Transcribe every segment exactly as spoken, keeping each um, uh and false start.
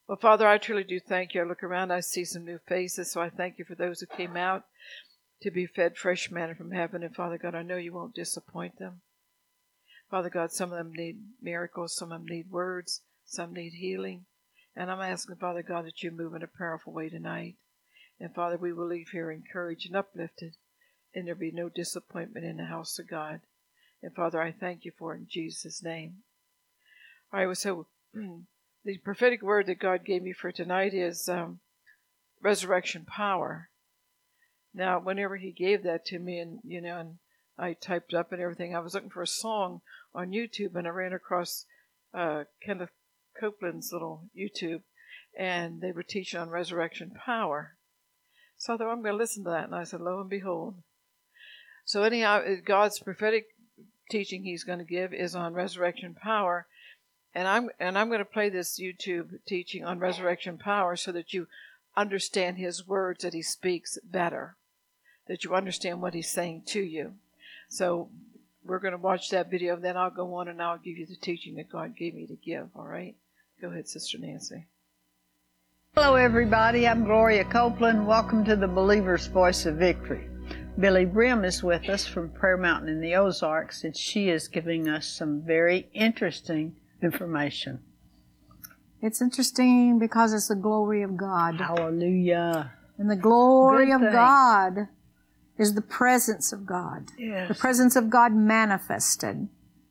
Well, Father, I truly do thank you. I look around, I see some new faces, so I thank you for those who came out to be fed fresh manna from heaven. And Father God, I know you won't disappoint them. Father God, some of them need miracles, some of them need words, some need healing. And I'm asking, Father God, that you move in a powerful way tonight. And Father, we will leave here encouraged and uplifted, and there be no disappointment in the house of God. And Father, I thank you for it in Jesus' name. All right, so the prophetic word that God gave me for tonight is um, resurrection power. Now, whenever he gave that to me, and you know, and I typed up and everything, I was looking for a song on YouTube, and I ran across uh, Kenneth Copeland's little YouTube, and they were teaching on resurrection power. So I thought, I'm going to listen to that, and I said, lo and behold. So anyhow, God's prophetic teaching he's going to give is on resurrection power, and I'm and I'm going to play this YouTube teaching on resurrection power so that you understand his words that he speaks better, that you understand what he's saying to you. So we're going to watch that video, and then I'll go on and I'll give you the teaching that God gave me to give, all right? Go ahead, Sister Nancy. Hello, everybody. I'm Gloria Copeland. Welcome to the Believer's Voice of Victory. Billy Brim is with us from Prayer Mountain in the Ozarks, and she is giving us some very interesting information. It's interesting because it's the glory of God. Hallelujah. And the glory Good of thing. God is the presence of God. Yes. The presence of God manifested.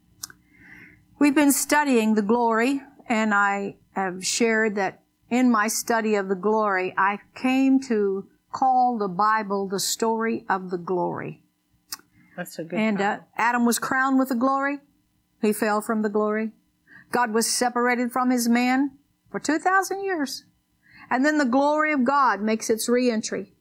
We've been studying the glory, and I have shared that in my study of the glory, I came to call the Bible the story of the glory. That's a good And uh, Adam was crowned with the glory. He fell from the glory. God was separated from his man for two thousand years. And then the glory of God makes its re-entry.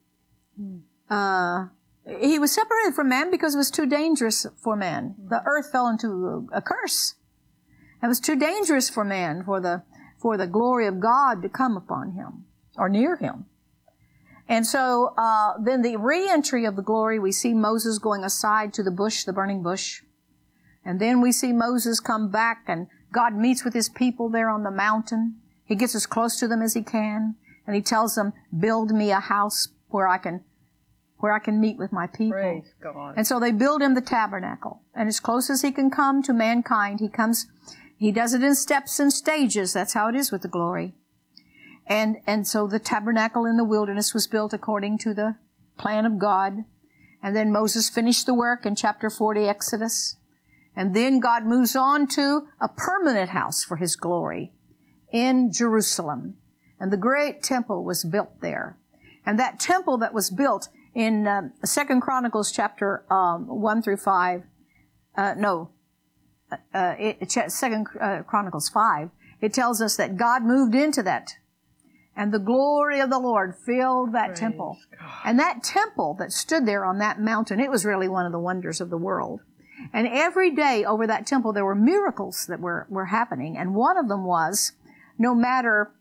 Uh, he was separated from man because it was too dangerous for man. The earth fell into a curse. It was too dangerous for man for the for the glory of God to come upon him or near him. And so uh, then the re-entry of the glory, we see Moses going aside to the bush, the burning bush. And then we see Moses come back, and God meets with his people there on the mountain. He gets as close to them as he can, and he tells them, build me a house where I can where I can meet with my people. Praise God. And so they build him the tabernacle. And as close as he can come to mankind, he comes, he does it in steps and stages. That's how it is with the glory. And and so the tabernacle in the wilderness was built according to the plan of God. And then Moses finished the work in chapter forty, Exodus. And then God moves on to a permanent house for his glory in Jerusalem. And the great temple was built there. And that temple that was built in um, Second Chronicles chapter um, one through five, uh, no, uh, it, Second uh, Chronicles five, it tells us that God moved into that. And the glory of the Lord filled that Praise temple. God. And that temple that stood there on that mountain, it was really one of the wonders of the world. And every day over that temple, there were miracles that were, were happening. And one of them was, no matter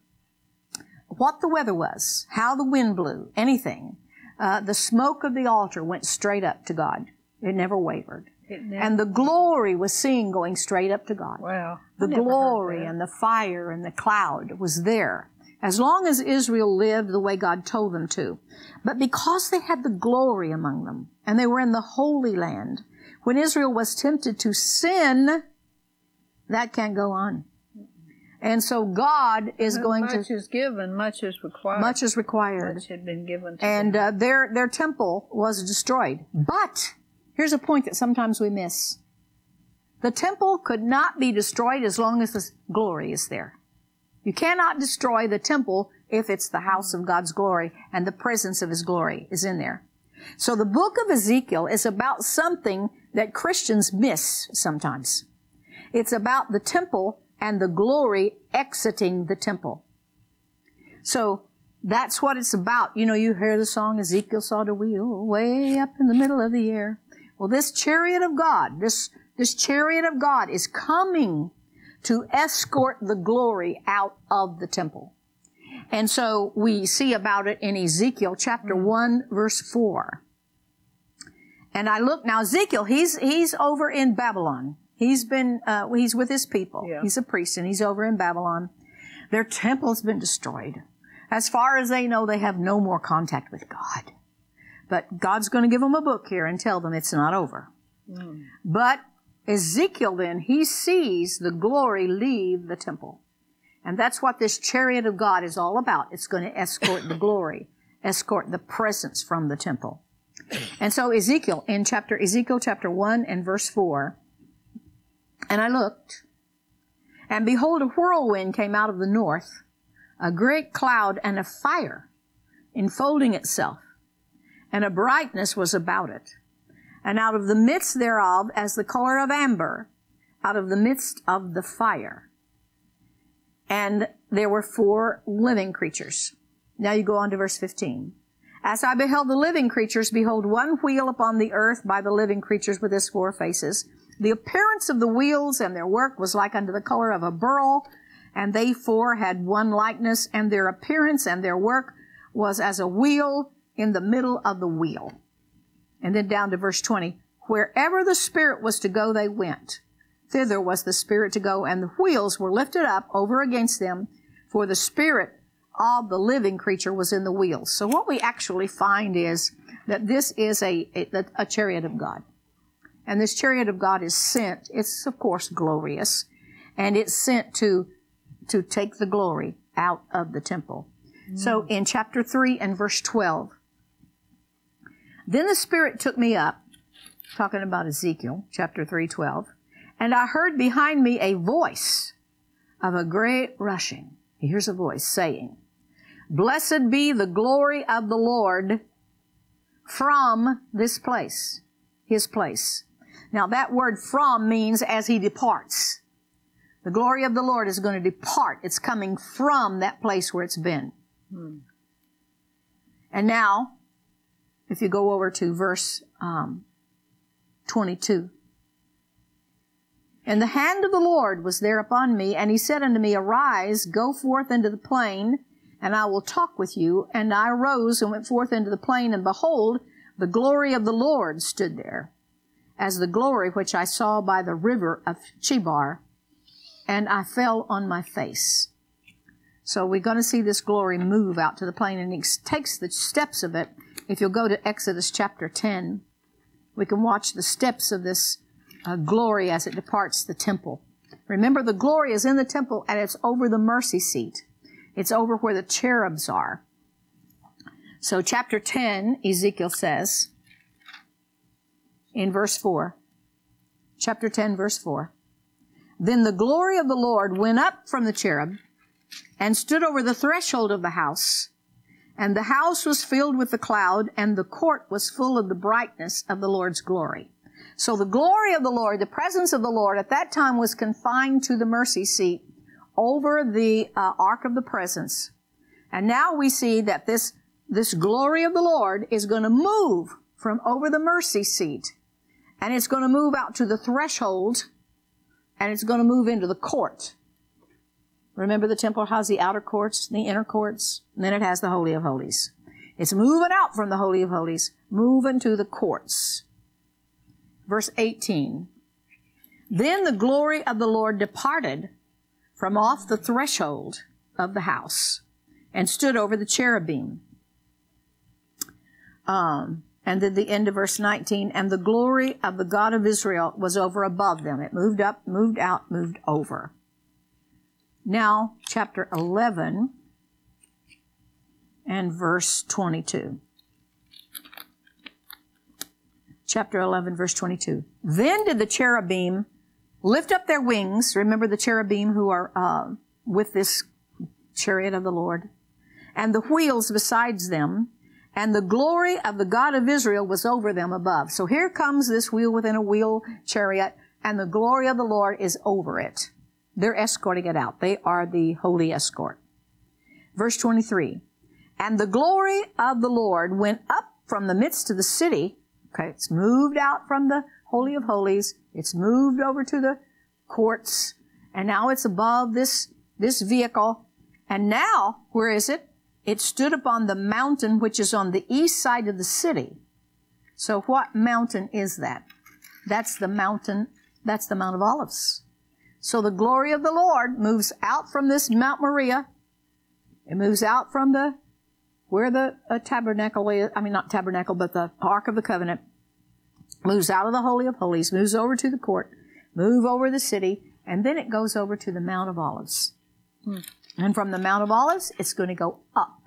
what the weather was, how the wind blew, anything, uh, the smoke of the altar went straight up to God. It never wavered. It never, And the glory was seen going straight up to God. wow. The I never heard glory that. and the fire and the cloud was there, as long as Israel lived the way God told them to. But because they had the glory among them, and they were in the Holy Land, when Israel was tempted to sin, that can't go on. And so God is Much going to... Much is given, much is required. Much is required. Much had been given to And them. uh, their, their temple was destroyed. But here's a point that sometimes we miss. The temple could not be destroyed as long as the glory is there. You cannot destroy the temple if it's the house of God's glory and the presence of his glory is in there. So the book of Ezekiel is about something that Christians miss sometimes. It's about the temple and the glory exiting the temple. So that's what it's about. You know, you hear the song, Ezekiel saw the wheel way up in the middle of the air. Well, this chariot of God, this, this chariot of God is coming to escort the glory out of the temple. And so we see about it in Ezekiel chapter one, verse four. And I look, now Ezekiel, he's, he's over in Babylon. He's been, uh, he's with his people. Yeah. He's a priest and he's over in Babylon. Their temple's been destroyed. As far as they know, they have no more contact with God. But God's going to give them a book here and tell them it's not over. Mm. But Ezekiel then, he sees the glory leave the temple. And that's what this chariot of God is all about. It's going to escort the glory, escort the presence from the temple. And so Ezekiel, in chapter, Ezekiel chapter one and verse four, and I looked, and behold, a whirlwind came out of the north, a great cloud and a fire enfolding itself, and a brightness was about it. And out of the midst thereof, as the color of amber, out of the midst of the fire. And there were four living creatures. Now you go on to verse fifteen. As I beheld the living creatures, behold, one wheel upon the earth by the living creatures with his four faces. The appearance of the wheels and their work was like unto the color of a beryl, and they four had one likeness, and their appearance and their work was as a wheel in the middle of the wheel. And then down to verse twenty. Wherever the Spirit was to go, they went. Thither was the Spirit to go, and the wheels were lifted up over against them, for the Spirit of the living creature was in the wheels. So what we actually find is that this is a, a, a chariot of God. And this chariot of God is sent. It's, of course, glorious. And it's sent to, to take the glory out of the temple. Mm. So in chapter three and verse twelve, then the Spirit took me up, talking about Ezekiel, chapter three, twelve, and I heard behind me a voice of a great rushing. Here's a voice saying, Blessed be the glory of the Lord from this place, his place. Now that word from means as he departs. The glory of the Lord is going to depart. It's coming from that place where it's been. Hmm. And now, if you go over to verse um, twenty-two. And the hand of the Lord was there upon me, and he said unto me, Arise, go forth into the plain, and I will talk with you. And I arose and went forth into the plain, and behold, the glory of the Lord stood there, as the glory which I saw by the river of Chebar, and I fell on my face. So we're going to see this glory move out to the plain, and it takes the steps of it. If you'll go to Exodus chapter ten, we can watch the steps of this uh, glory as it departs the temple. Remember, the glory is in the temple, and it's over the mercy seat. It's over where the cherubs are. So chapter ten, Ezekiel says, in verse four, chapter ten, verse four, Then the glory of the Lord went up from the cherub and stood over the threshold of the house, and the house was filled with the cloud, and the court was full of the brightness of the Lord's glory. So the glory of the Lord, the presence of the Lord at that time was confined to the mercy seat over the uh, ark of the presence. And now we see that this, this glory of the Lord is going to move from over the mercy seat, and it's going to move out to the threshold, and it's going to move into the court. Remember, the temple has the outer courts, the inner courts, and then it has the Holy of Holies. It's moving out from the Holy of Holies, moving to the courts. Verse eighteen. Then the glory of the Lord departed from off the threshold of the house and stood over the cherubim. Um, and then the end of verse nineteen, and the glory of the God of Israel was over above them. It moved up, moved out, moved over. Now, chapter eleven and verse twenty-two. Chapter eleven, verse twenty-two. Then did the cherubim lift up their wings. Remember the cherubim who are uh, with this chariot of the Lord. And the wheels besides them. And the glory of the God of Israel was over them above. So here comes this wheel within a wheel chariot, and the glory of the Lord is over it. They're escorting it out. They are the holy escort. Verse twenty-three. And the glory of the Lord went up from the midst of the city. Okay, it's moved out from the Holy of Holies. It's moved over to the courts. And now it's above this, this vehicle. And now, where is it? It stood upon the mountain which is on the east side of the city. So what mountain is that? That's the mountain, that's the Mount of Olives. So the glory of the Lord moves out from this Mount Moriah. It moves out from the, where the uh, tabernacle is, I mean not tabernacle, but the Ark of the Covenant. Moves out of the Holy of Holies, moves over to the court, move over the city, and then it goes over to the Mount of Olives. Hmm. And from the Mount of Olives, it's going to go up.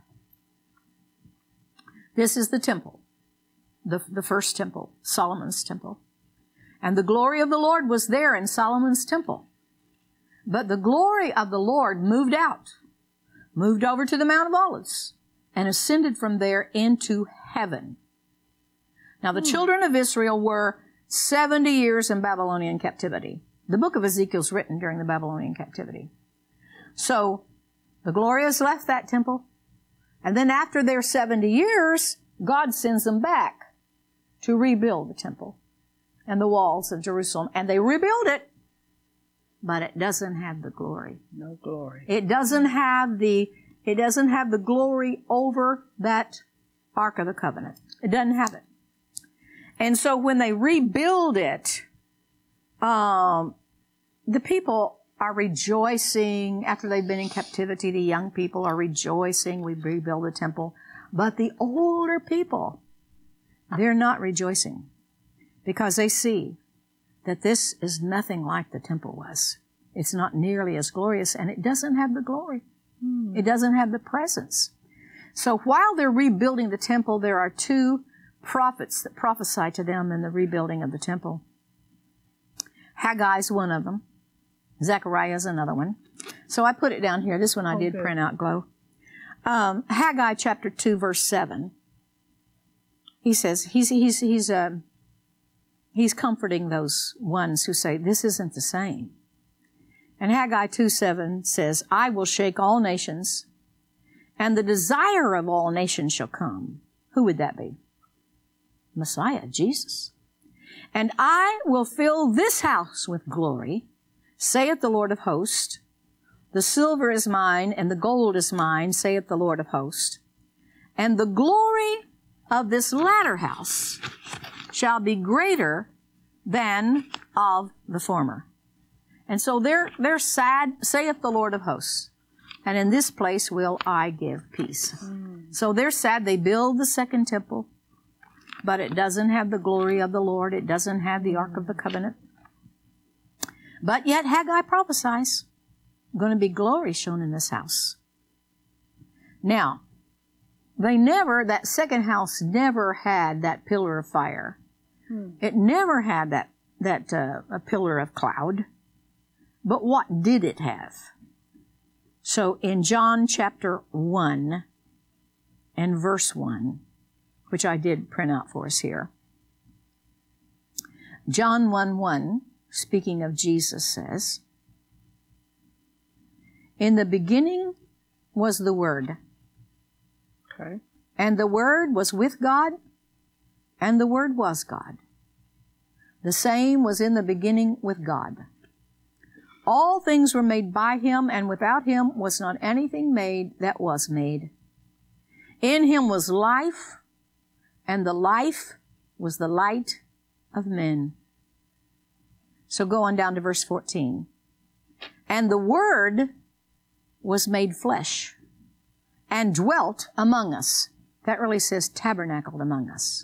This is the temple, the, the first temple, Solomon's temple. And the glory of the Lord was there in Solomon's temple. But the glory of the Lord moved out, moved over to the Mount of Olives, and ascended from there into heaven. Now, the hmm. children of Israel were seventy years in Babylonian captivity. The book of Ezekiel is written during the Babylonian captivity. So, the glory has left that temple. And then after their seventy years, God sends them back to rebuild the temple and the walls of Jerusalem. And they rebuild it, but it doesn't have the glory. No glory. It doesn't have the, it doesn't have the glory over that Ark of the Covenant. It doesn't have it. And so when they rebuild it, um, the people are rejoicing. After they've been in captivity, the young people are rejoicing. We rebuild the temple. But the older people, they're not rejoicing because they see that this is nothing like the temple was. It's not nearly as glorious, and it doesn't have the glory. Hmm. It doesn't have the presence. So while they're rebuilding the temple, there are two prophets that prophesy to them in the rebuilding of the temple. Haggai's one of them. Zechariah's another one. So I put it down here. This one I did print out, Glow. Um, Haggai chapter two, verse seven. He says, he's, he's, he's, uh, he's comforting those ones who say, this isn't the same. And Haggai two, seven says, I will shake all nations, and the desire of all nations shall come. Who would that be? Messiah, Jesus. And I will fill this house with glory, saith the Lord of hosts. The silver is mine, and the gold is mine, saith the Lord of hosts. And the glory of this latter house shall be greater than of the former. And so they're, they're sad, saith the Lord of hosts. And in this place will I give peace. Mm. So they're sad. They build the second temple, but it doesn't have the glory of the Lord. It doesn't have the Ark of the Covenant. But yet Haggai prophesies, going to be glory shown in this house. Now, they never, that second house never had that pillar of fire. Hmm. It never had that, that uh, a pillar of cloud. But what did it have? So in John chapter one and verse one, which I did print out for us here. John one one, speaking of Jesus, says, in the beginning was the Word. Okay. And the Word was with God, and the Word was God. The same was in the beginning with God. All things were made by Him, and without Him was not anything made that was made. In Him was life, and the life was the light of men. So go on down to verse fourteen. And the Word was made flesh and dwelt among us. That really says tabernacled among us.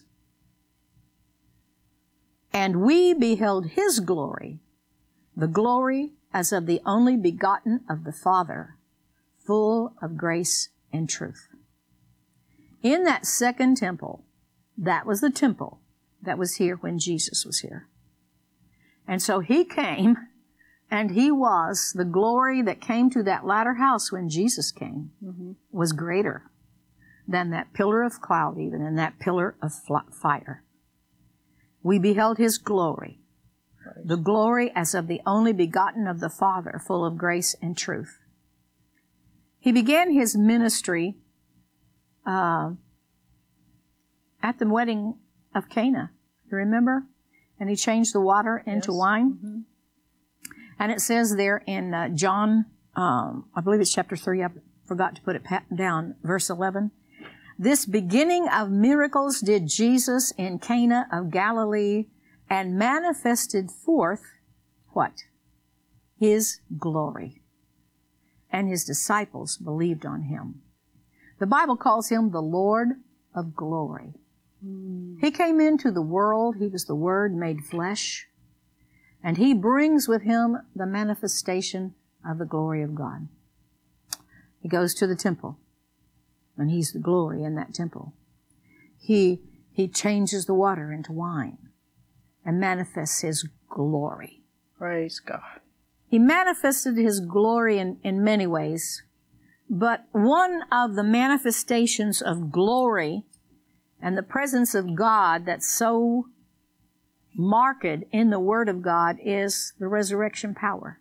And we beheld His glory, the glory as of the only begotten of the Father, full of grace and truth. In that second temple, that was the temple that was here when Jesus was here. And so He came, and He was, the glory that came to that latter house when Jesus came mm-hmm. was greater than that pillar of cloud even, and that pillar of fire. We beheld His glory, right. The glory as of the only begotten of the Father, full of grace and truth. He began His ministry uh, at the wedding of Cana. You remember? And He changed the water into yes. wine. Mm-hmm. And it says there in uh, John, um, I believe it's chapter three, I forgot to put it down, verse eleven. This beginning of miracles did Jesus in Cana of Galilee, and manifested forth, what? His glory. And His disciples believed on Him. The Bible calls Him the Lord of glory. Mm. He came into the world. He was the Word made flesh. And He brings with Him the manifestation of the glory of God. He goes to the temple, and He's the glory in that temple. He, he changes the water into wine and manifests His glory. Praise God. He manifested His glory in, in many ways, but one of the manifestations of glory and the presence of God that's so marked in the Word of God is the resurrection power.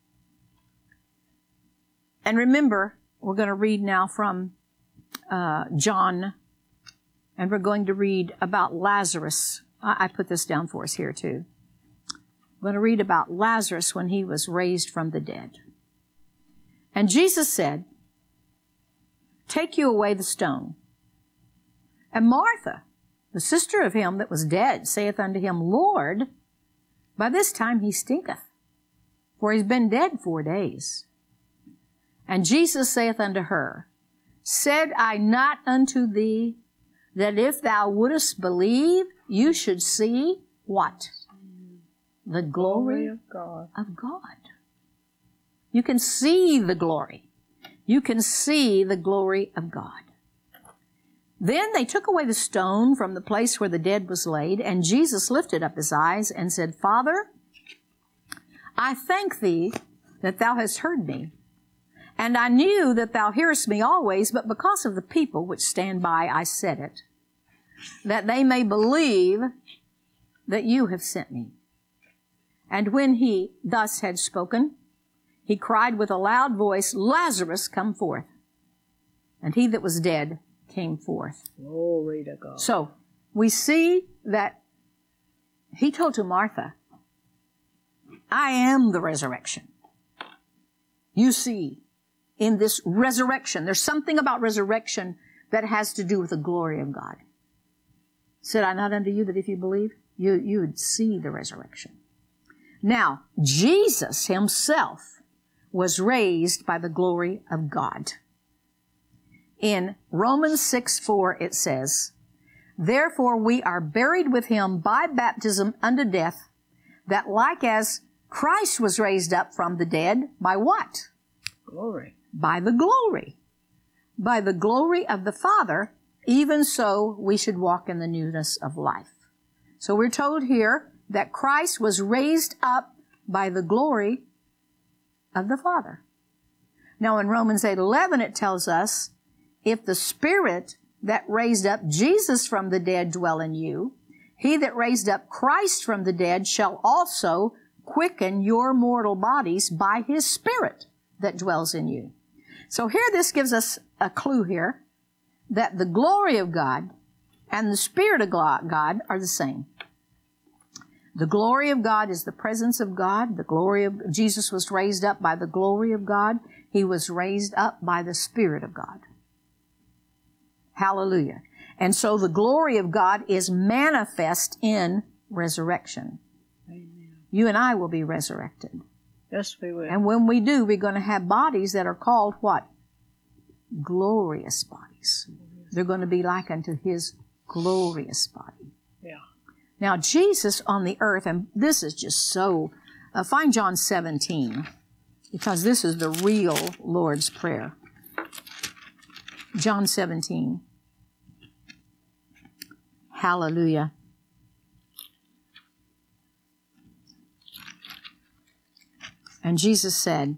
And remember, we're going to read now from uh, John, and we're going to read about Lazarus. I, I put this down for us here too. We're going to read about Lazarus when he was raised from the dead. And Jesus said, "Take you away the stone." And Martha, the sister of him that was dead, saith unto him, "Lord, by this time he stinketh, for he's been dead four days." And Jesus saith unto her, "Said I not unto thee, that if thou wouldest believe, you should see" what? The glory, glory of God. Of God. You can see the glory. You can see the glory of God. Then they took away the stone from the place where the dead was laid, and Jesus lifted up His eyes and said, "Father, I thank Thee that Thou hast heard me. And I knew that Thou hearest me always, but because of the people which stand by, I said it, that they may believe that You have sent me." And when He thus had spoken, He cried with a loud voice, "Lazarus, come forth." And he that was dead came forth. Glory to God. So we see that He told to Martha, "I am the resurrection." You see, in this resurrection, there's something about resurrection that has to do with the glory of God. Said I not unto you that if you believe, you, you would see the resurrection. Now, Jesus Himself was raised by the glory of God. In Romans six four it says, "Therefore we are buried with Him by baptism unto death, that like as Christ was raised up from the dead," by what? Glory. By the glory. By the glory of the Father, even so we should walk in the newness of life. So we're told here that Christ was raised up by the glory of the Father. Now in Romans eight eleven it tells us, "If the Spirit that raised up Jesus from the dead dwell in you, He that raised up Christ from the dead shall also quicken your mortal bodies by His Spirit that dwells in you." So here this gives us a clue here that the glory of God and the Spirit of God are the same. The glory of God is the presence of God. The glory of Jesus was raised up by the glory of God. He was raised up by the Spirit of God. Hallelujah. And so the glory of God is manifest in resurrection. Amen. You and I will be resurrected. Yes, we will. And when we do, we're going to have bodies that are called what? Glorious bodies. They're going to be like unto His glorious body. Yeah. Now, Jesus on the earth, and this is just so, uh, find John seventeen, because this is the real Lord's Prayer. John seventeen. Hallelujah. And Jesus said,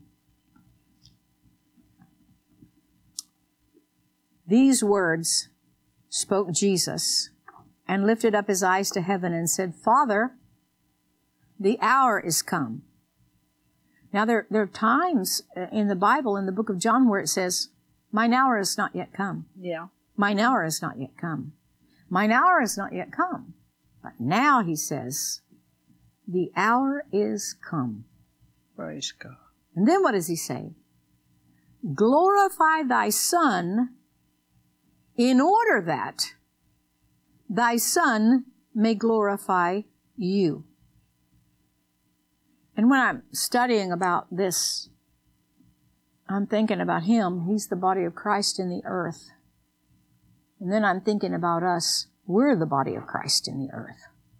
these words spoke Jesus, and lifted up His eyes to heaven and said, "Father, the hour is come." Now there, there are times in the Bible, in the book of John, where it says, "Mine hour is not yet come." Yeah. Mine hour is not yet come. Mine hour is not yet come. But now He says, the hour is come. Praise God. And then what does He say? "Glorify Thy Son, in order that Thy Son may glorify You." And when I'm studying about this, I'm thinking about Him. He's the body of Christ in the earth. And then I'm thinking about us. We're the body of Christ in the earth.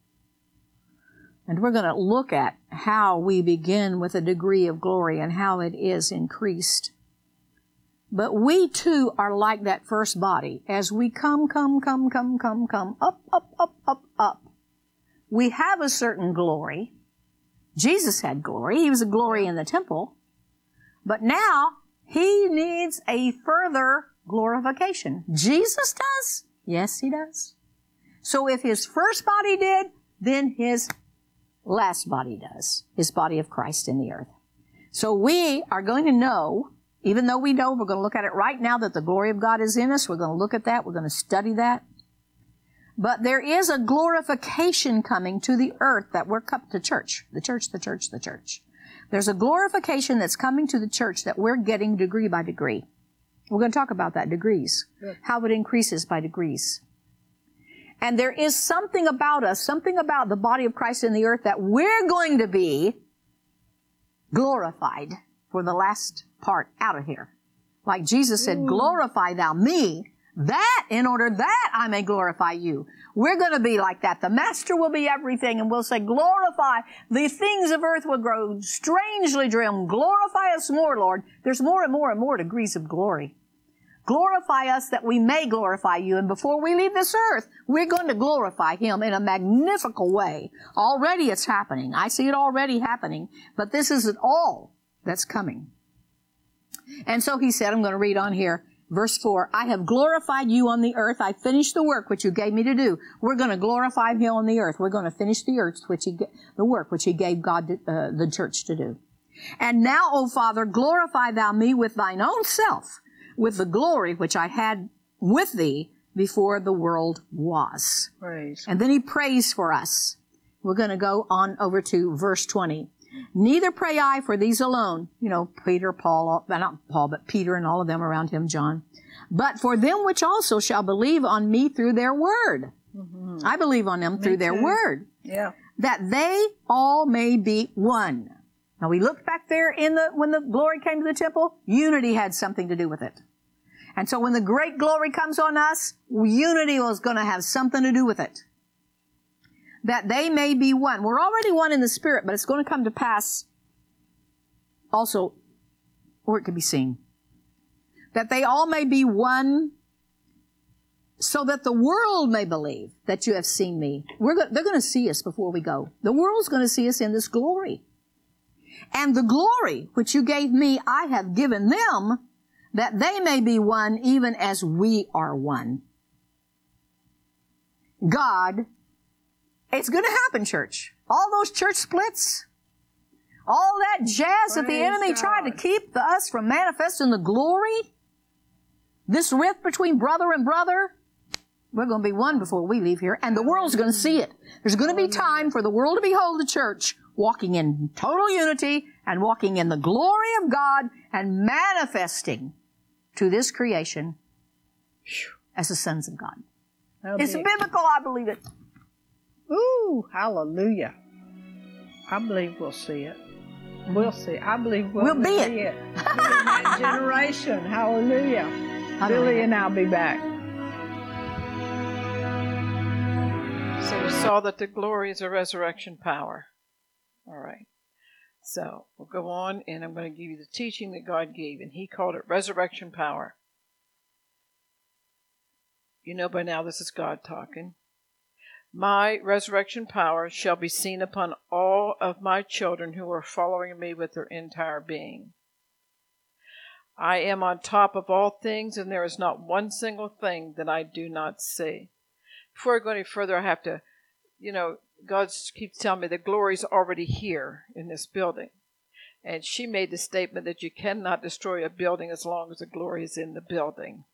And we're going to look at how we begin with a degree of glory and how it is increased. But we too are like that first body. As we come, come, come, come, come, come, up, up, up, up, up. We have a certain glory. Jesus had glory. He was a glory in the temple. But now, He needs a further glorification. Jesus does? Yes, He does. So if His first body did, then His last body does. His body of Christ in the earth. So we are going to know, even though we know, we're going to look at it right now, that the glory of God is in us. We're going to look at that. We're going to study that. But there is a glorification coming to the earth that we're coming to church. The church, the church, the church. There's a glorification that's coming to the church that we're getting degree by degree. We're going to talk about that, degrees. Good. How it increases by degrees. And there is something about us, something about the body of Christ in the earth that we're going to be glorified for the last part out of here. Like Jesus said, Ooh. Glorify thou me, that in order that I may glorify you. We're going to be like that. The Master will be everything, and we'll say, glorify. The things of earth will grow strangely dim. Glorify us more, Lord. There's more and more and more degrees of glory. Glorify us that we may glorify you. And before we leave this earth, we're going to glorify Him in a magnificent way. Already it's happening. I see it already happening. But this isn't all that's coming. And so He said, I'm going to read on here, verse four, I have glorified you on the earth. I finished the work which you gave me to do. We're going to glorify Him on the earth. We're going to finish the earth, which he, the work which He gave God, to, uh, the church to do. And now, O Father, glorify thou me with thine own self, with the glory which I had with thee before the world was. Praise. And then He prays for us. We're going to go on over to verse twenty. Neither pray I for these alone. You know, Peter, Paul, not Paul, but Peter and all of them around him, John. But for them which also shall believe on me through their word. Mm-hmm. I believe on them me through too. Their word. Yeah. That they all may be one. Now we look back there in the, when the glory came to the temple, unity had something to do with it. And so when the great glory comes on us, unity was going to have something to do with it. That they may be one. We're already one in the Spirit, but it's going to come to pass also, or it could be seen. That they all may be one, so that the world may believe that you have seen me. We're go- they're going to see us before we go. The world's going to see us in this glory. And the glory which you gave me, I have given them, that they may be one even as we are one. God, it's going to happen, church. All those church splits, all that jazz Praise that the enemy God. Tried to keep the, us from manifesting the glory, this rift between brother and brother, we're going to be one before we leave here, and the world's going to see it. There's going to be time for the world to behold the church walking in total unity and walking in the glory of God and manifesting to this creation as the sons of God. That'll it's be... biblical, I believe it. Ooh, hallelujah. I believe we'll see it. We'll see. I believe we'll, we'll be see it. it. In that generation. Hallelujah. Billy and I'll be back. So we saw that the glory is a resurrection power. All right. So we'll go on, and I'm going to give you the teaching that God gave, and He called it resurrection power. You know by now this is God talking. My resurrection power shall be seen upon all of my children who are following me with their entire being. I am on top of all things, and there is not one single thing that I do not see. Before I go any further, I have to, you know, God keeps telling me the glory's already here in this building. And she made the statement that you cannot destroy a building as long as the glory is in the building.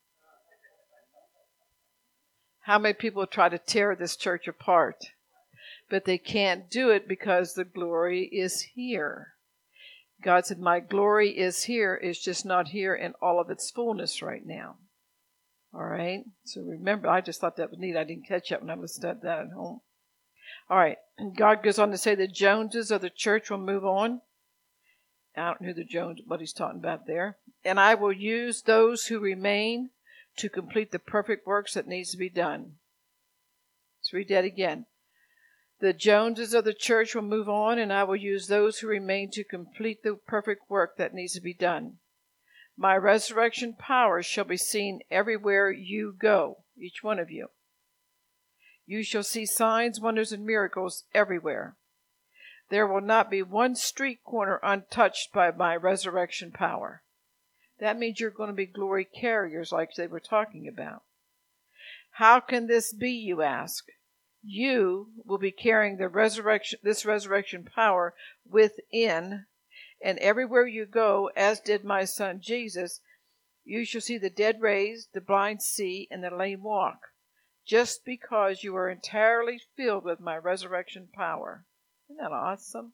How many people try to tear this church apart? But they can't do it because the glory is here. God said, my glory is here. It's just not here in all of its fullness right now. All right? So remember, I just thought that was neat. I didn't catch that when I was studying that at home. All right. And God goes on to say the Joneses of the church will move on. I don't know who the Jones, what he's talking about there. And I will use those who remain to complete the perfect works that needs to be done. Let's read that again. The Joneses of the church will move on, and I will use those who remain to complete the perfect work that needs to be done. My resurrection power shall be seen everywhere you go, each one of you. You shall see signs, wonders, and miracles everywhere. There will not be one street corner untouched by my resurrection power. That means you're going to be glory carriers like they were talking about. How can this be, you ask? You will be carrying the resurrection, this resurrection power within, and everywhere you go, as did my son Jesus, you shall see the dead raised, the blind see, and the lame walk, just because you are entirely filled with my resurrection power. Isn't that awesome?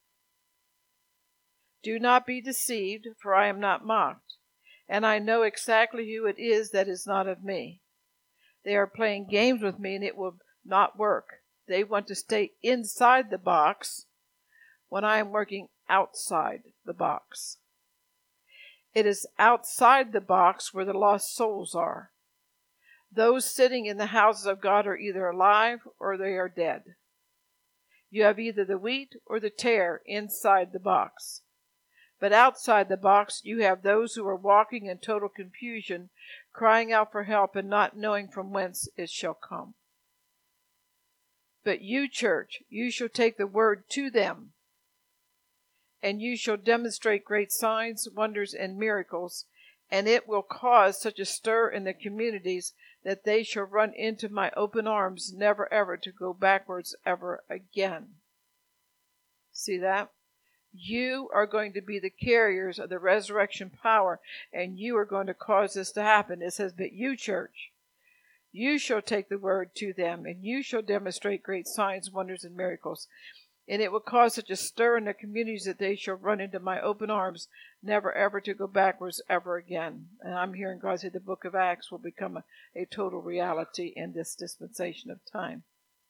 Do not be deceived, for I am not mocked, and I know exactly who it is that is not of me. They are playing games with me, and it will not work. They want to stay inside the box when I am working outside the box. It is outside the box where the lost souls are. Those sitting in the houses of God are either alive or they are dead. You have either the wheat or the tare inside the box. But outside the box you have those who are walking in total confusion, crying out for help and not knowing from whence it shall come. But you, church, you shall take the word to them, and you shall demonstrate great signs, wonders, and miracles, and it will cause such a stir in the communities that they shall run into my open arms, never ever to go backwards ever again. See that? You are going to be the carriers of the resurrection power, and you are going to cause this to happen. It says, but you, church, you shall take the word to them, and you shall demonstrate great signs, wonders, and miracles. And it will cause such a stir in the communities that they shall run into my open arms, never ever to go backwards ever again. And I'm hearing God say the book of Acts will become a, a total reality in this dispensation of time.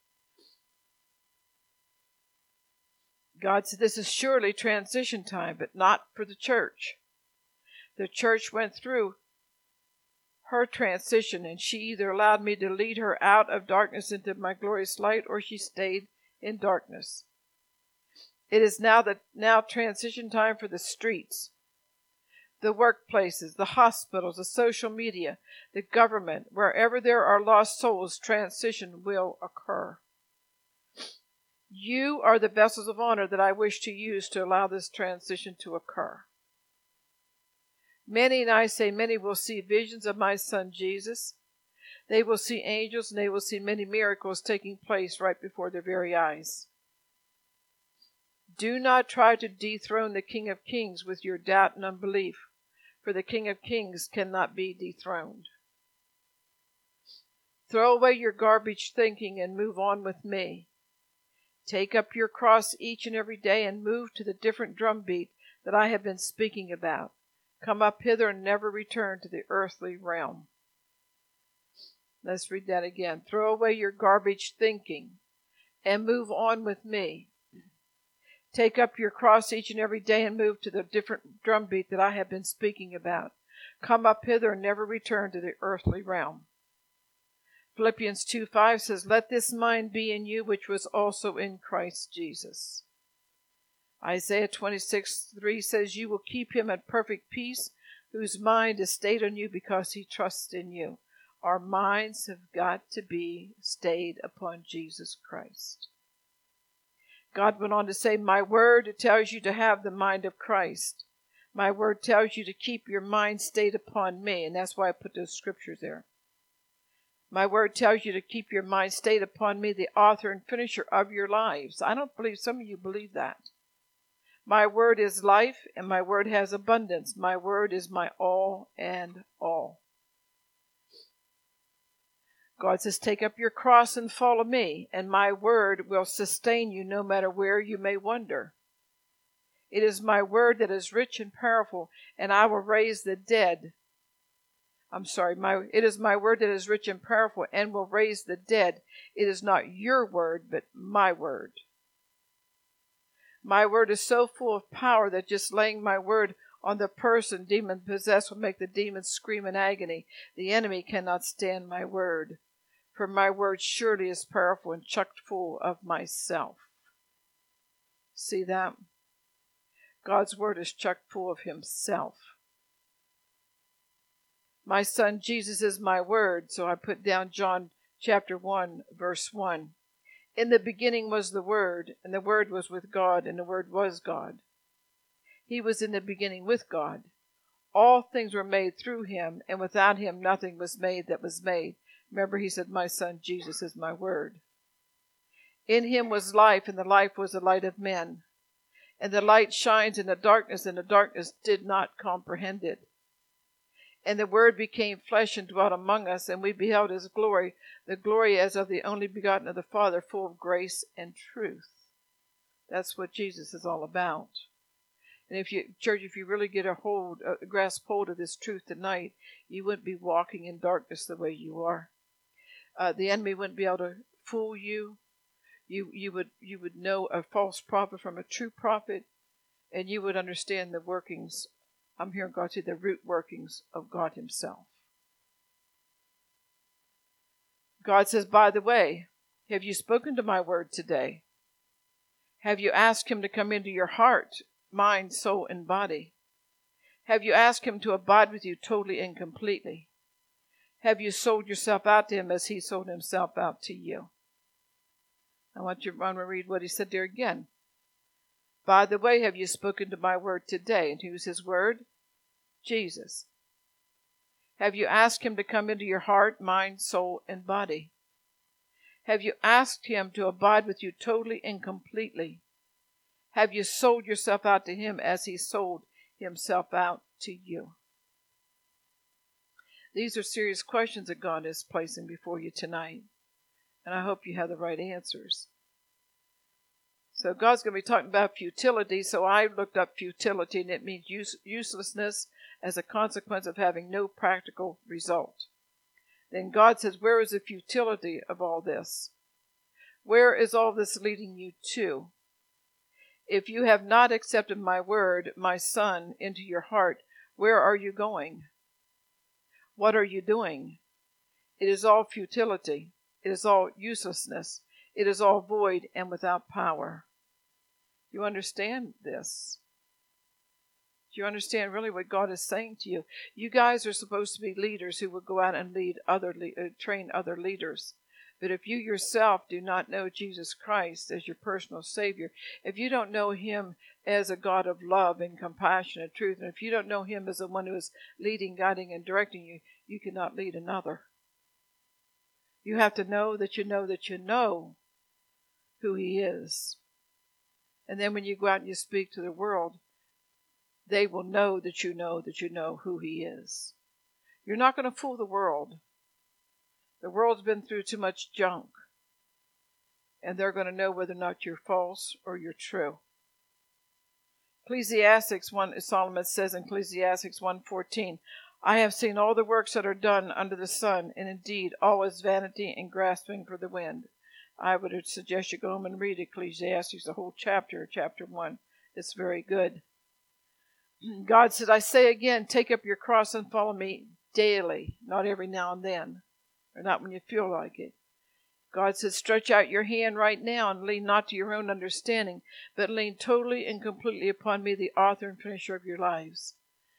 God said this is surely transition time, but not for the church. The church went through her transition, and she either allowed me to lead her out of darkness into my glorious light, or she stayed in darkness. It is now the now transition time for the streets, the workplaces, the hospitals, the social media, the government. Wherever there are lost souls, transition will occur. You are the vessels of honor that I wish to use to allow this transition to occur. Many, and I say many, will see visions of my son Jesus. They will see angels, and they will see many miracles taking place right before their very eyes. Do not try to dethrone the King of Kings with your doubt and unbelief, for the King of Kings cannot be dethroned. Throw away your garbage thinking and move on with me. Take up your cross each and every day and move to the different drumbeat that I have been speaking about. Come up hither and never return to the earthly realm. Let's read that again. Throw away your garbage thinking and move on with me. Take up your cross each and every day and move to the different drumbeat that I have been speaking about. Come up hither and never return to the earthly realm. Philippians two five says, let this mind be in you which was also in Christ Jesus. Isaiah twenty-six three says, you will keep him at perfect peace, whose mind is stayed on you because he trusts in you. Our minds have got to be stayed upon Jesus Christ. God went on to say, my word tells you to have the mind of Christ. My word tells you to keep your mind stayed upon me, and that's why I put those scriptures there. My word tells you to keep your mind stayed upon me, the author and finisher of your lives. I don't believe some of you believe that. My word is life, and my word has abundance. My word is my all and all. God says, take up your cross and follow me, and my word will sustain you no matter where you may wander. It is my word that is rich and powerful, and I will raise the dead. I'm sorry, my it is my word that is rich and powerful and will raise the dead. It is not your word, but my word. My word is so full of power that just laying my word on the person demon possessed will make the demon scream in agony. The enemy cannot stand my word, for my word surely is powerful and chock full of myself. See that? God's word is chock full of himself. My son Jesus is my word, so I put down John chapter one, verse one. In the beginning was the Word, and the Word was with God, and the Word was God. He was in the beginning with God. All things were made through him, and without him nothing was made that was made. Remember, he said, my son Jesus is my word. In him was life, and the life was the light of men. And the light shines in the darkness, and the darkness did not comprehend it. And the Word became flesh and dwelt among us, and we beheld his glory, the glory as of the only begotten of the Father, full of grace and truth. That's what Jesus is all about. And if you, church, if you really get a hold, a grasp hold of this truth tonight, you wouldn't be walking in darkness the way you are. Uh, the enemy wouldn't be able to fool you. You, you would, you would know a false prophet from a true prophet, and you would understand the workings. I'm hearing God say the root workings of God himself. God says, by the way, have you spoken to my word today? Have you asked him to come into your heart, mind, soul, and body? Have you asked him to abide with you totally and completely? Have you sold yourself out to him as he sold himself out to you? I want you to run and read what he said there again. By the way, have you spoken to my word today? And who's his word? Jesus. Have you asked him to come into your heart, mind, soul, and body? Have you asked him to abide with you totally and completely? Have you sold yourself out to him as he sold himself out to you? These are serious questions that God is placing before you tonight. And I hope you have the right answers. So God's going to be talking about futility. So I looked up futility, and it means use, uselessness as a consequence of having no practical result. Then God says, where is the futility of all this? Where is all this leading you to? If you have not accepted my word, my son, into your heart, where are you going? What are you doing? It is all futility. It is all uselessness. It is all void and without power. You understand this? Do you understand really what God is saying to you? You guys are supposed to be leaders who will go out and lead other, uh, train other leaders. But if you yourself do not know Jesus Christ as your personal Savior, if you don't know him as a God of love and compassion and truth, and if you don't know him as the one who is leading, guiding, and directing you, you cannot lead another. You have to know that you know that you know who he is. And then when you go out and you speak to the world, they will know that you know that you know who he is. You're not going to fool the world. The world's been through too much junk. And they're going to know whether or not you're false or you're true. Ecclesiastes one, Solomon says in Ecclesiastes one fourteen, I have seen all the works that are done under the sun, and indeed all is vanity and grasping for the wind. I would suggest you go home and read Ecclesiastes, the whole chapter, chapter one. It's very good. God said, I say again, take up your cross and follow me daily, not every now and then, or not when you feel like it. God said, stretch out your hand right now and lean not to your own understanding, but lean totally and completely upon me, the author and finisher of your lives.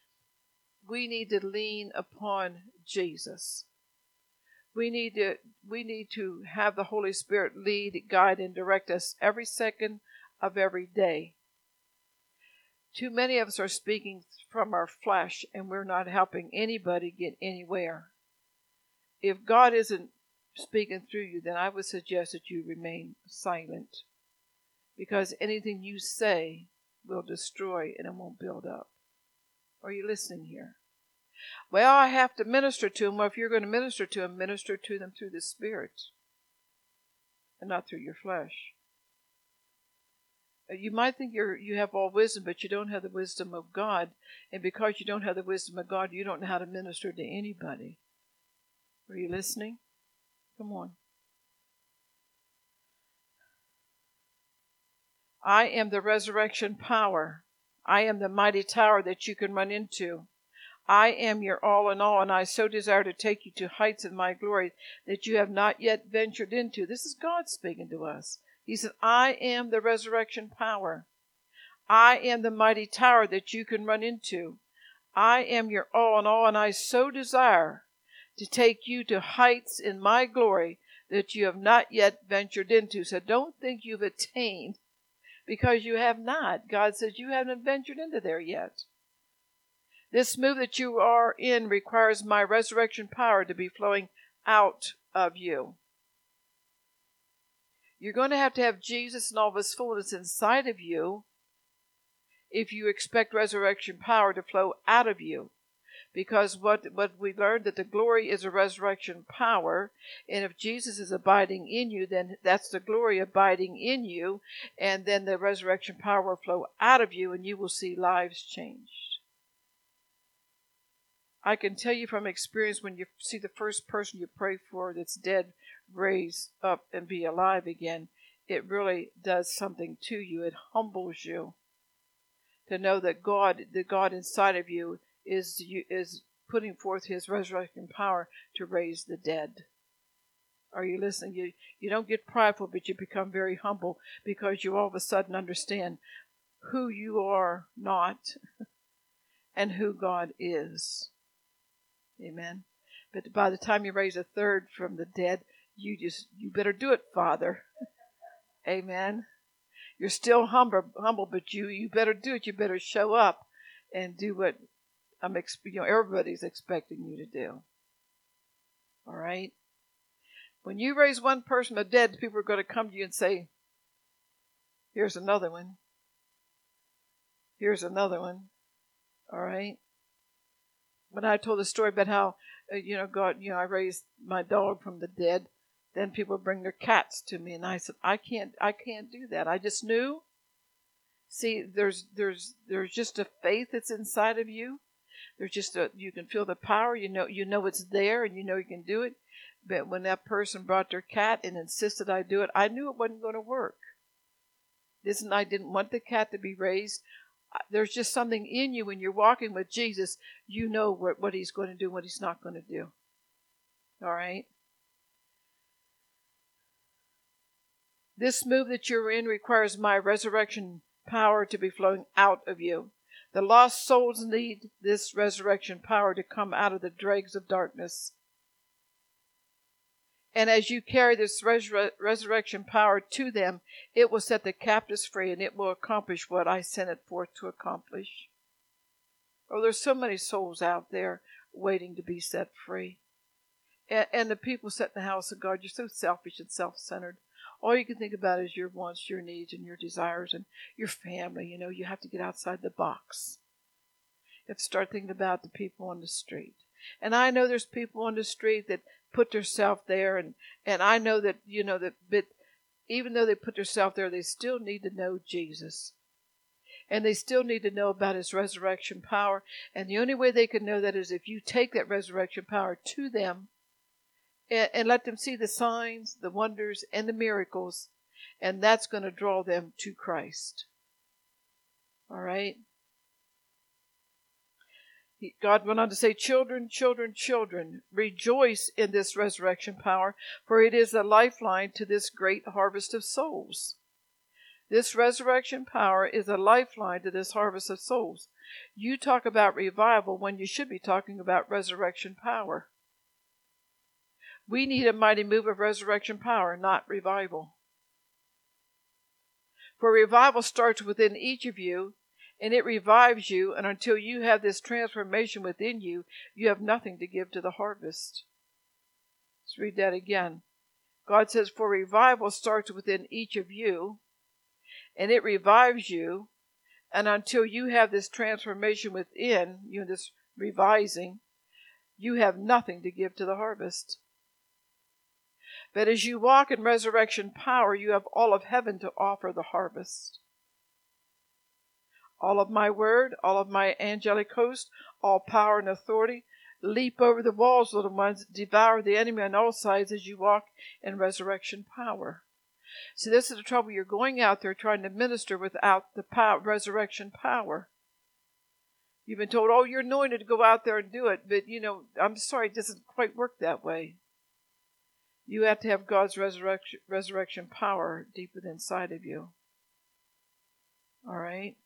We need to lean upon Jesus. We need to, we need to have the Holy Spirit lead, guide, and direct us every second of every day. Too many of us are speaking from our flesh, and we're not helping anybody get anywhere. If God isn't speaking through you, then I would suggest that you remain silent, because anything you say will destroy and it won't build up. Are you listening here? Well, I have to minister to them. Well, if you're going to minister to them, minister to them through the Spirit and not through your flesh. You might think you're you have all wisdom, but you don't have the wisdom of God. And because you don't have the wisdom of God, you don't know how to minister to anybody. Are you listening? Come on. I am the resurrection power. I am the mighty tower that you can run into. I am your all in all, and I so desire to take you to heights of my glory that you have not yet ventured into. This is God speaking to us. He said, I am the resurrection power. I am the mighty tower that you can run into. I am your all in all, and I so desire to take you to heights in my glory that you have not yet ventured into. So don't think you've attained, because you have not. God says you haven't ventured into there yet. This move that you are in requires my resurrection power to be flowing out of you. You're going to have to have Jesus and all of his fullness inside of you if you expect resurrection power to flow out of you. Because what, what we learned, that the glory is a resurrection power, and if Jesus is abiding in you, then that's the glory abiding in you, and then the resurrection power will flow out of you, and you will see lives changed. I can tell you from experience, when you see the first person you pray for that's dead raise up and be alive again, it really does something to you. It humbles you to know that God, the God inside of you, is is putting forth his resurrection power to raise the dead. Are you listening? You you don't get prideful, but you become very humble, because you all of a sudden understand who you are not and who God is. Amen. But by the time you raise a third from the dead, you just you better do it, Father. Amen. You're still humble, humble, but you you better do it. You better show up and do what I'm you know everybody's expecting you to do. All right. When you raise one person from the dead, people are going to come to you and say, "Here's another one. Here's another one." All right. When I told the story about how, uh, you know, God, you know, I raised my dog from the dead, then people bring their cats to me, and I said, I can't, I can't do that. I just knew. See, there's, there's, there's just a faith that's inside of you. There's just a, you can feel the power. You know, you know it's there, and you know you can do it. But when that person brought their cat and insisted I do it, I knew it wasn't going to work. Listen, I didn't want the cat to be raised. There's just something in you when you're walking with Jesus. You know what, what he's going to do, what he's not going to do. All right? This move that you're in requires my resurrection power to be flowing out of you. The lost souls need this resurrection power to come out of the dregs of darkness. And as you carry this resur- resurrection power to them, it will set the captives free, and it will accomplish what I sent it forth to accomplish. Oh, there's so many souls out there waiting to be set free. And, and the people set in the house of God, you're so selfish and self-centered. All you can think about is your wants, your needs, and your desires, and your family. You know, you have to get outside the box. You have to start thinking about the people on the street. And I know there's people on the street that put themselves there, and, and I know that, you know, that but even though they put themselves there, they still need to know Jesus. And they still need to know about his resurrection power. And the only way they can know that is if you take that resurrection power to them and, and let them see the signs, the wonders, and the miracles. And that's going to draw them to Christ. All right? God went on to say, children, children, children, rejoice in this resurrection power, for it is a lifeline to this great harvest of souls. This resurrection power is a lifeline to this harvest of souls. You talk about revival when you should be talking about resurrection power. We need a mighty move of resurrection power, not revival. For revival starts within each of you, and it revives you, and until you have this transformation within you, you have nothing to give to the harvest. Let's read that again. God says, for revival starts within each of you, and it revives you, and until you have this transformation within you, this revising, you have nothing to give to the harvest. But as you walk in resurrection power, you have all of heaven to offer the harvest. all of my word, all of my angelic host, all power and authority. Leap over the walls, little ones, devour the enemy on all sides as you walk in resurrection power. See, this is the trouble. You're going out there trying to minister without the power, resurrection power. You've been told, oh, you're anointed to go out there and do it. But, you know, I'm sorry, it doesn't quite work that way. You have to have God's resurrection, resurrection power deep within inside of you. All right?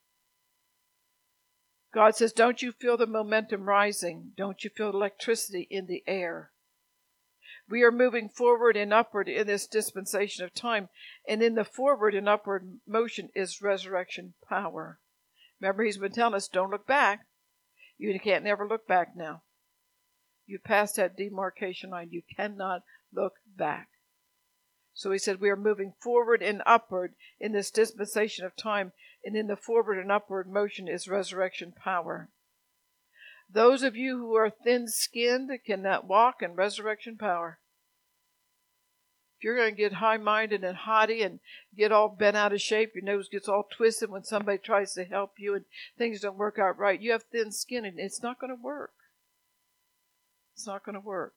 God says, don't you feel the momentum rising? Don't you feel electricity in the air? We are moving forward and upward in this dispensation of time. And in the forward and upward motion is resurrection power. Remember, he's been telling us, don't look back. You can't never look back now. You passed that demarcation line. You cannot look back. So he said, we are moving forward and upward in this dispensation of time. And in the forward and upward motion is resurrection power. Those of you who are thin-skinned cannot walk in resurrection power. If you're going to get high-minded and haughty and get all bent out of shape, your nose gets all twisted when somebody tries to help you and things don't work out right, you have thin skin and it's not going to work. It's not going to work.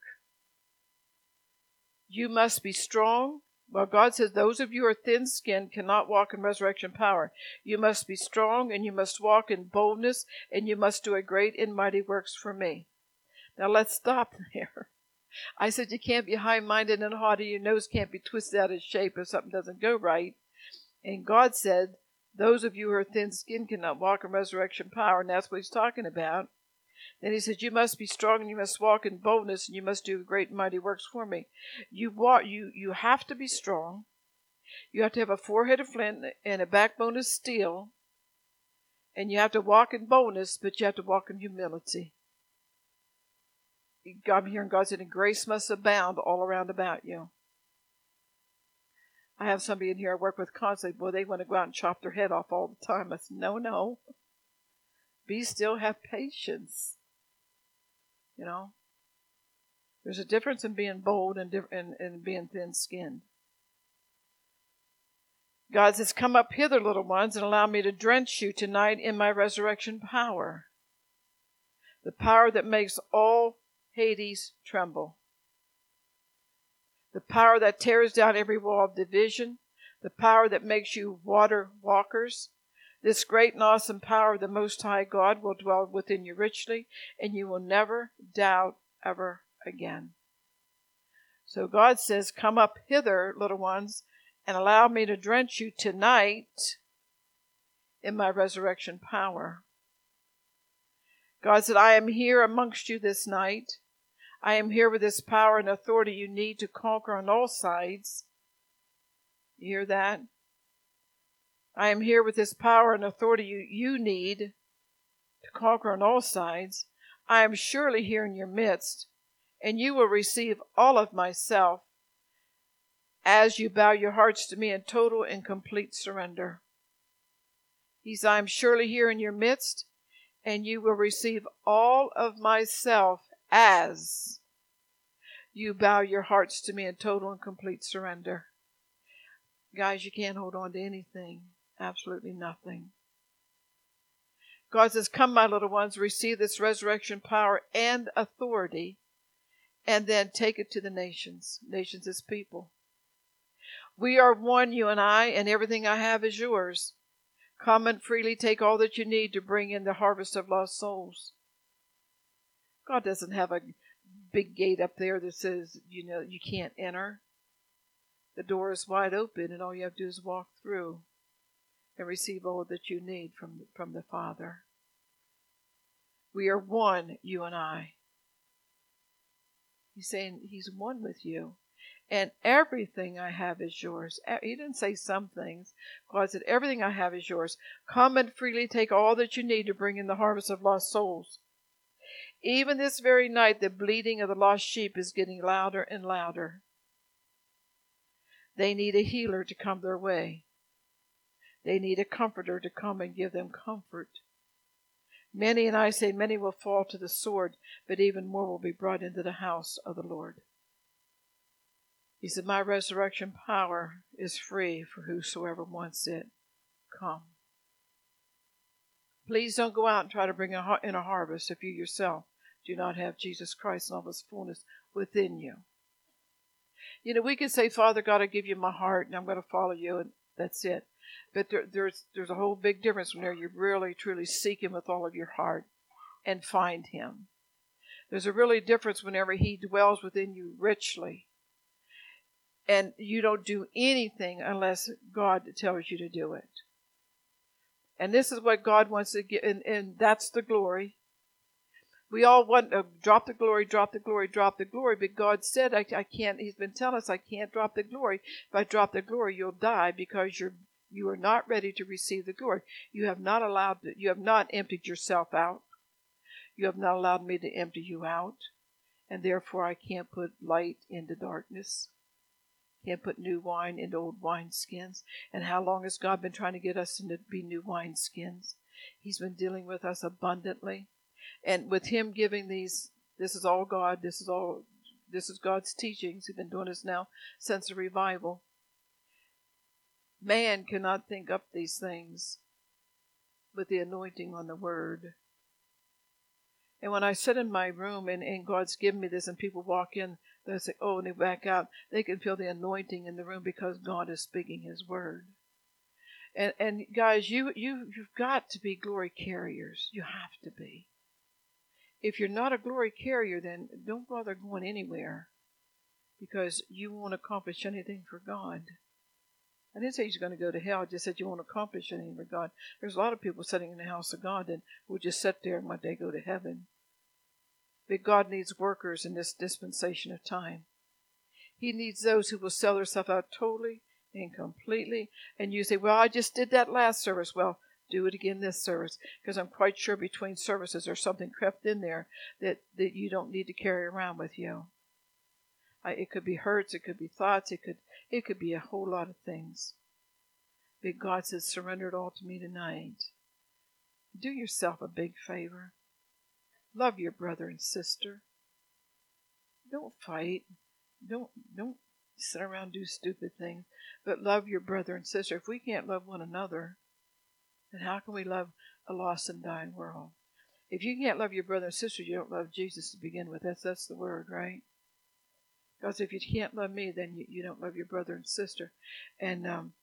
You must be strong. Well, God says those of you who are thin-skinned cannot walk in resurrection power. You must be strong and you must walk in boldness and you must do a great and mighty works for me. Now let's stop there. I said you can't be high-minded and haughty. Your nose can't be twisted out of shape if something doesn't go right. And God said those of you who are thin-skinned cannot walk in resurrection power, and that's what he's talking about. Then he said, you must be strong and you must walk in boldness and you must do great and mighty works for me. You walk, you, you have to be strong. You have to have a forehead of flint and a backbone of steel. And you have to walk in boldness, but you have to walk in humility. I'm hearing God said, and grace must abound all around about you. I have somebody in here I work with constantly. Boy, they want to go out and chop their head off all the time. I said, no, no. Be still, have patience. You know, there's a difference in being bold and, and, and being thin-skinned. God says, come up hither, little ones, and allow me to drench you tonight in my resurrection power. The power that makes all Hades tremble. The power that tears down every wall of division. The power that makes you water walkers. This great and awesome power of the Most High God will dwell within you richly, and you will never doubt ever again. So God says, come up hither, little ones, and allow me to drench you tonight in my resurrection power. God said, I am here amongst you this night. I am here with this power and authority you need to conquer on all sides. You hear that? I am here with this power and authority you, you need to conquer on all sides. I am surely here in your midst, and you will receive all of myself as you bow your hearts to me in total and complete surrender. He says, I am surely here in your midst, and you will receive all of myself as you bow your hearts to me in total and complete surrender. Guys, you can't hold on to anything. Absolutely nothing. God says, come, my little ones, receive this resurrection power and authority, and then take it to the nations. Nations is people. We are one, you and I, and everything I have is yours. Come and freely take all that you need to bring in the harvest of lost souls. God doesn't have a big gate up there that says, you know, you can't enter. The door is wide open, and all you have to do is walk through and receive all that you need from, from the Father. We are one, you and I. He's saying he's one with you. And everything I have is yours. He didn't say some things. God said, everything I have is yours. Come and freely take all that you need to bring in the harvest of lost souls. Even this very night, the bleating of the lost sheep is getting louder and louder. They need a healer to come their way. They need a comforter to come and give them comfort. Many, and I say many, will fall to the sword, but even more will be brought into the house of the Lord. He said, my resurrection power is free for whosoever wants it. Come. Please don't go out and try to bring a, in a harvest if you yourself do not have Jesus Christ and all his fullness within you. You know, we can say, Father God, I give you my heart and I'm going to follow you, and that's it. But there, there's there's a whole big difference when you really, truly seek him with all of your heart and find him. There's a really difference whenever he dwells within you richly. And you don't do anything unless God tells you to do it. And this is what God wants to get, and, and that's the glory. We all want to drop the glory, drop the glory, drop the glory. But God said, I, I can't, he's been telling us, I can't drop the glory. If I drop the glory, you'll die because you're, you are not ready to receive the glory. You have not allowed, you have not emptied yourself out. You have not allowed me to empty you out. And therefore I can't put light into darkness. Can't put new wine into old wineskins. And how long has God been trying to get us to be new wineskins? He's been dealing with us abundantly. And with him giving these, this is all God, this is all, this is God's teachings. He's been doing this now since the revival. Man cannot think up these things with the anointing on the word. And when I sit in my room and, and God's given me this and people walk in, they say, oh, and they back out, they can feel the anointing in the room because God is speaking his word. And and guys, you, you, you've got to be glory carriers. You have to be. If you're not a glory carrier, then don't bother going anywhere because you won't accomplish anything for God. I didn't say you're going to go to hell. I just said you won't accomplish anything for God. There's a lot of people sitting in the house of God that will just sit there and one day go to heaven. But God needs workers in this dispensation of time. He needs those who will sell themselves out totally and completely. And you say, well, I just did that last service. Well, do it again this service, because I'm quite sure between services there's something crept in there that, that you don't need to carry around with you. I, it could be hurts, it could be thoughts, it could it could be a whole lot of things. But God says, surrender it all to me tonight. Do yourself a big favor. Love your brother and sister. Don't fight. Don't don't sit around and do stupid things. But love your brother and sister. If we can't love one another, then how can we love a lost and dying world? If you can't love your brother and sister, you don't love Jesus to begin with. That's that's the word, right? Because if you can't love me, then you, you don't love your brother and sister. And um,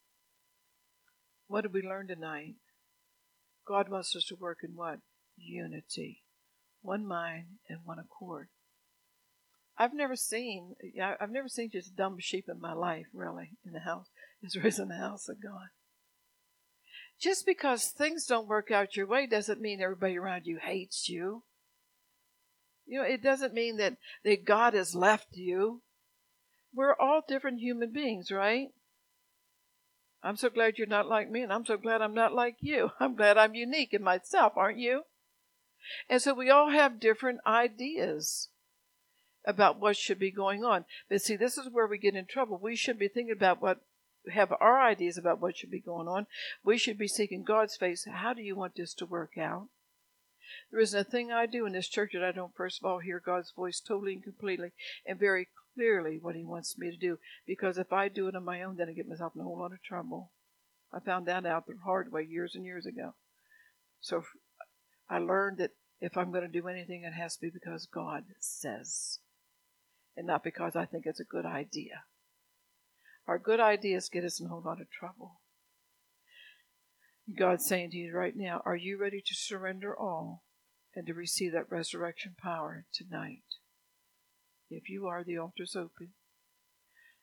what did we learn tonight? God wants us to work in what? Unity. One mind and one accord. I've never seen, I've never seen just dumb sheep in my life, really, in the house, as there is in the house of God. Just because things don't work out your way doesn't mean everybody around you hates you. You know, it doesn't mean that, that God has left you. We're all different human beings, right? I'm so glad you're not like me, and I'm so glad I'm not like you. I'm glad I'm unique in myself, aren't you? And so we all have different ideas about what should be going on. But see, this is where we get in trouble. We should be thinking about what, have our ideas about what should be going on. We should be seeking God's face. How do you want this to work out? There isn't a thing I do in this church that I don't, first of all, hear God's voice totally and completely and very clearly what he wants me to do. Because if I do it on my own, then I get myself in a whole lot of trouble. I found that out the hard way years and years ago. So I learned that if I'm going to do anything, it has to be because God says, and not because I think it's a good idea. Our good ideas get us in a whole lot of trouble. God's saying to you right now, are you ready to surrender all and to receive that resurrection power tonight? If you are, the altar's open.